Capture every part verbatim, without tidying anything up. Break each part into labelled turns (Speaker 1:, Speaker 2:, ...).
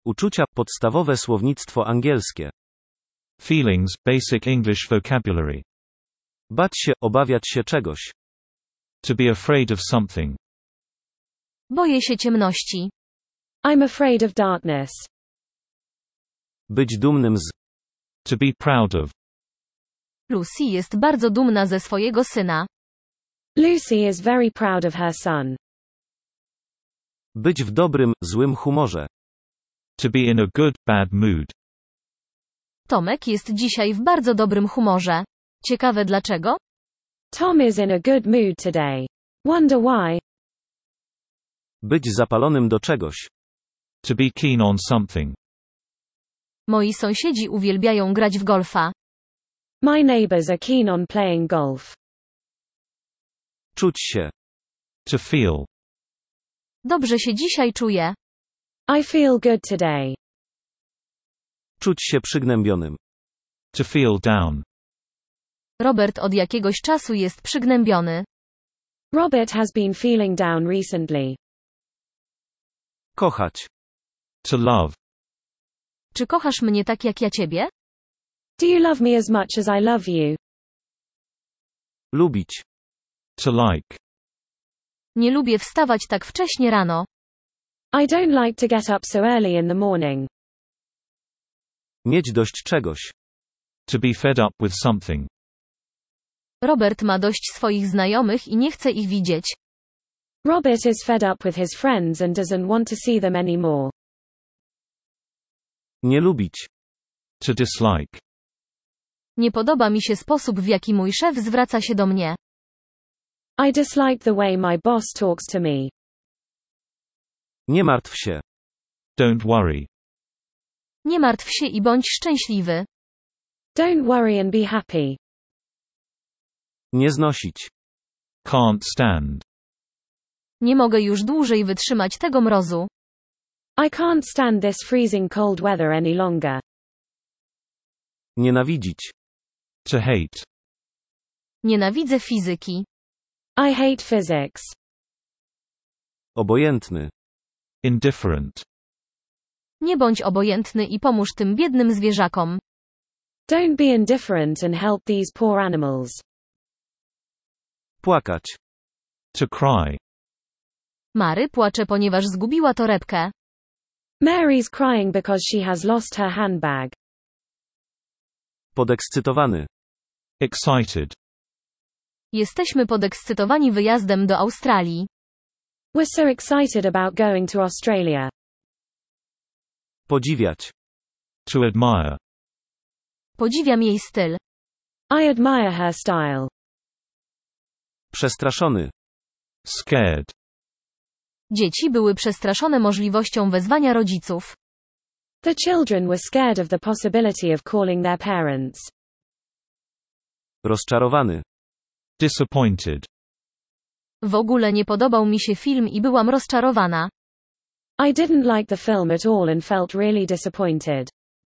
Speaker 1: Uczucia, podstawowe słownictwo angielskie.
Speaker 2: Feelings, basic English vocabulary.
Speaker 1: Bać się, obawiać się czegoś.
Speaker 2: To be afraid of something.
Speaker 3: Boję się ciemności.
Speaker 4: I'm afraid of darkness.
Speaker 1: Być dumnym z.
Speaker 2: To be proud of.
Speaker 3: Lucy jest bardzo dumna ze swojego syna.
Speaker 4: Lucy is very proud of her son.
Speaker 1: Być w dobrym, złym humorze.
Speaker 2: To be in a good, bad mood.
Speaker 3: Tomek jest dzisiaj w bardzo dobrym humorze. Ciekawe dlaczego?
Speaker 4: Tom is in a good mood today. Wonder why.
Speaker 1: Być zapalonym do czegoś.
Speaker 2: To be keen on something.
Speaker 3: Moi sąsiedzi uwielbiają grać w golfa.
Speaker 4: My neighbors are keen on playing golf.
Speaker 1: Czuć się.
Speaker 2: To feel.
Speaker 3: Dobrze się dzisiaj czuję.
Speaker 4: I feel good today.
Speaker 1: Czuć się przygnębionym.
Speaker 2: To feel down.
Speaker 3: Robert od jakiegoś czasu jest przygnębiony.
Speaker 4: Robert has been feeling down recently.
Speaker 1: Kochać.
Speaker 2: To love.
Speaker 3: Czy kochasz mnie tak jak ja ciebie?
Speaker 4: Do you love me as much as I love you?
Speaker 1: Lubić.
Speaker 2: To like.
Speaker 3: Nie lubię wstawać tak wcześnie rano.
Speaker 4: I don't like to get up so early in the morning.
Speaker 1: Mieć dość czegoś.
Speaker 2: To be fed up with something.
Speaker 3: Robert ma dość swoich znajomych i nie chce ich widzieć.
Speaker 4: Robert is fed up with his friends and doesn't want to see them anymore.
Speaker 1: Nie lubić.
Speaker 2: To dislike.
Speaker 3: Nie podoba mi się sposób, w jaki mój szef zwraca się do mnie.
Speaker 4: I dislike the way my boss talks to me.
Speaker 1: Nie martw się.
Speaker 2: Don't worry.
Speaker 3: Nie martw się i bądź szczęśliwy.
Speaker 4: Don't worry and be happy.
Speaker 1: Nie znosić.
Speaker 2: Can't stand.
Speaker 3: Nie mogę już dłużej wytrzymać tego mrozu.
Speaker 4: I can't stand this freezing cold weather any longer.
Speaker 1: Nienawidzić.
Speaker 2: To hate.
Speaker 3: Nienawidzę fizyki.
Speaker 4: I hate physics.
Speaker 1: Obojętny.
Speaker 2: Indifferent.
Speaker 3: Nie bądź obojętny i pomóż tym biednym zwierzakom.
Speaker 4: Don't be indifferent and help these poor animals.
Speaker 1: Płakać.
Speaker 2: To cry.
Speaker 3: Mary płacze, ponieważ zgubiła torebkę.
Speaker 4: Mary's crying because she has lost her handbag.
Speaker 1: Podekscytowany.
Speaker 2: Excited.
Speaker 3: Jesteśmy podekscytowani wyjazdem do Australii.
Speaker 4: We're so excited about going to Australia.
Speaker 1: Podziwiać.
Speaker 2: To admire.
Speaker 3: Podziwiam jej styl.
Speaker 4: I admire her style.
Speaker 1: Przestraszony.
Speaker 2: Scared.
Speaker 3: Dzieci były przestraszone możliwością wezwania rodziców.
Speaker 4: The children were scared of the possibility of calling their parents.
Speaker 1: Rozczarowany.
Speaker 2: Disappointed.
Speaker 3: W ogóle nie podobał mi się film i byłam rozczarowana.
Speaker 4: I didn't like the film at all and felt really disappointed.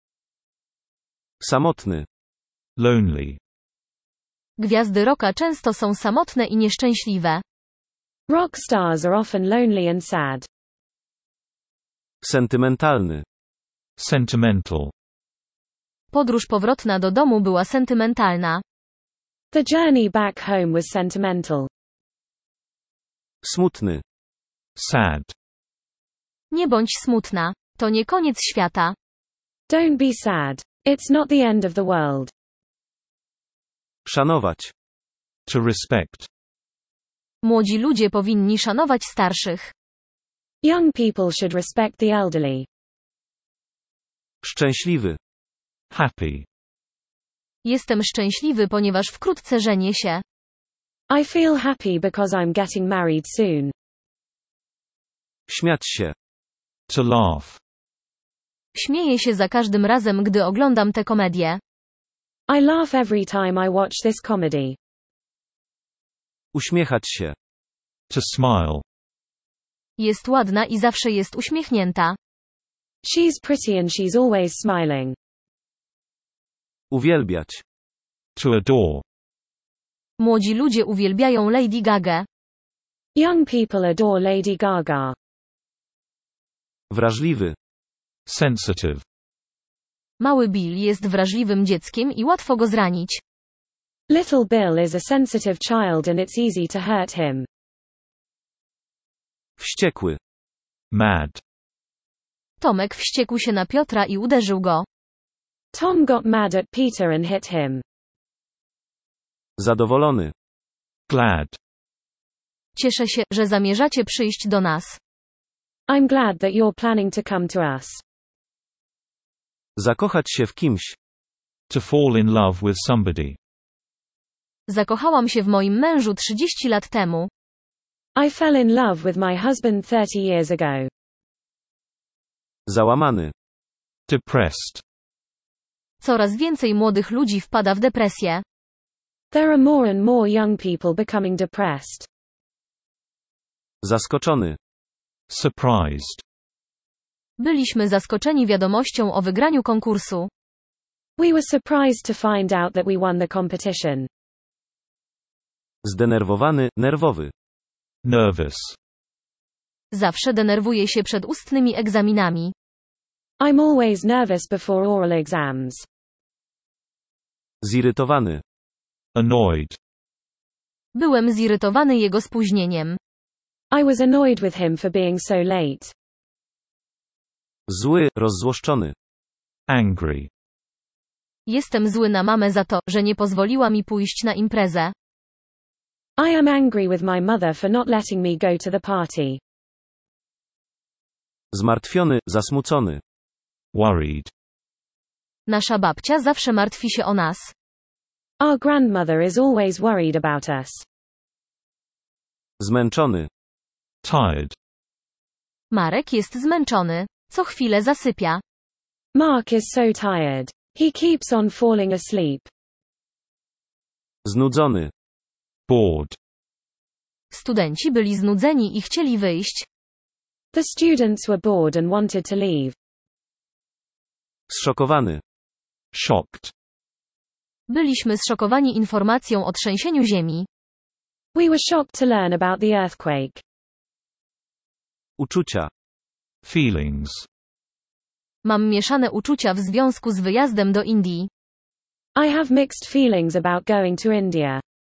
Speaker 1: Samotny.
Speaker 2: Lonely.
Speaker 3: Gwiazdy rocka często są samotne i nieszczęśliwe.
Speaker 4: Rock stars are often lonely and sad.
Speaker 1: Sentymentalny.
Speaker 2: Sentimental.
Speaker 3: Podróż powrotna do domu była sentymentalna.
Speaker 4: The journey back home was sentimental.
Speaker 1: Smutny.
Speaker 2: Sad.
Speaker 3: Nie bądź smutna. To nie koniec świata.
Speaker 4: Don't be sad. It's not the end of the world.
Speaker 1: Szanować.
Speaker 2: To respect.
Speaker 3: Młodzi ludzie powinni szanować starszych.
Speaker 4: Young people should respect the elderly.
Speaker 1: Szczęśliwy.
Speaker 2: Happy.
Speaker 3: Jestem szczęśliwy, ponieważ wkrótce żenię się.
Speaker 4: I feel happy because I'm getting married soon.
Speaker 1: Śmiać się.
Speaker 2: To laugh.
Speaker 3: Śmieję się za każdym razem, gdy oglądam tę komedię.
Speaker 4: I laugh every time I watch this comedy.
Speaker 1: Uśmiechać się.
Speaker 2: To smile.
Speaker 3: Jest ładna i zawsze jest uśmiechnięta.
Speaker 4: She's pretty and she's always smiling.
Speaker 1: Uwielbiać.
Speaker 2: To adore.
Speaker 3: Młodzi ludzie uwielbiają Lady Gagę.
Speaker 4: Young people adore Lady Gaga.
Speaker 1: Wrażliwy.
Speaker 2: Sensitive.
Speaker 3: Mały Bill jest wrażliwym dzieckiem i łatwo go zranić.
Speaker 4: Little Bill is a sensitive child and it's easy to hurt him.
Speaker 1: Wściekły.
Speaker 2: Mad.
Speaker 3: Tomek wściekł się na Piotra i uderzył go.
Speaker 4: Tom got mad at Peter and hit him.
Speaker 1: Zadowolony.
Speaker 2: Glad.
Speaker 3: Cieszę się, że zamierzacie przyjść do nas.
Speaker 4: I'm glad that you're planning to come to us.
Speaker 1: Zakochać się w kimś.
Speaker 2: To fall in love with somebody.
Speaker 3: Zakochałam się w moim mężu trzydzieści lat temu.
Speaker 4: I fell in love with my husband thirty years ago.
Speaker 1: Załamany.
Speaker 2: Depressed.
Speaker 3: Coraz więcej młodych ludzi wpada w depresję.
Speaker 4: There are more and more young people becoming depressed.
Speaker 1: Zaskoczony.
Speaker 2: Surprised.
Speaker 3: Byliśmy zaskoczeni wiadomością o wygraniu konkursu.
Speaker 4: We were surprised to find out that we won the competition.
Speaker 1: Zdenerwowany, nerwowy.
Speaker 2: Nervous.
Speaker 3: Zawsze denerwuję się przed ustnymi egzaminami.
Speaker 4: I'm always nervous before oral exams.
Speaker 1: Zirytowany.
Speaker 2: Annoyed.
Speaker 3: Byłem zirytowany jego spóźnieniem.
Speaker 4: I was annoyed with him for being so late.
Speaker 1: Zły, rozzłoszczony.
Speaker 2: Angry.
Speaker 3: Jestem zły na mamę za to, że nie pozwoliła mi pójść na imprezę.
Speaker 4: I am angry with my mother for not letting me go to the party.
Speaker 1: Zmartwiony, zasmucony.
Speaker 2: Worried.
Speaker 3: Nasza babcia zawsze martwi się o nas.
Speaker 4: Our grandmother is always worried about us.
Speaker 1: Zmęczony.
Speaker 2: Tired.
Speaker 3: Marek jest zmęczony. Co chwilę zasypia.
Speaker 4: Mark is so tired. He keeps on falling asleep.
Speaker 1: Znudzony.
Speaker 2: Bored.
Speaker 3: Studenci byli znudzeni i chcieli wyjść.
Speaker 4: The students were bored and wanted to leave.
Speaker 1: Zszokowany.
Speaker 2: Shocked.
Speaker 3: Byliśmy zszokowani informacją o trzęsieniu ziemi.
Speaker 4: We were shocked to learn about the earthquake.
Speaker 1: Uczucia.
Speaker 2: Feelings.
Speaker 3: Mam mieszane uczucia w związku z wyjazdem do Indii.
Speaker 4: I have mixed feelings about going to India.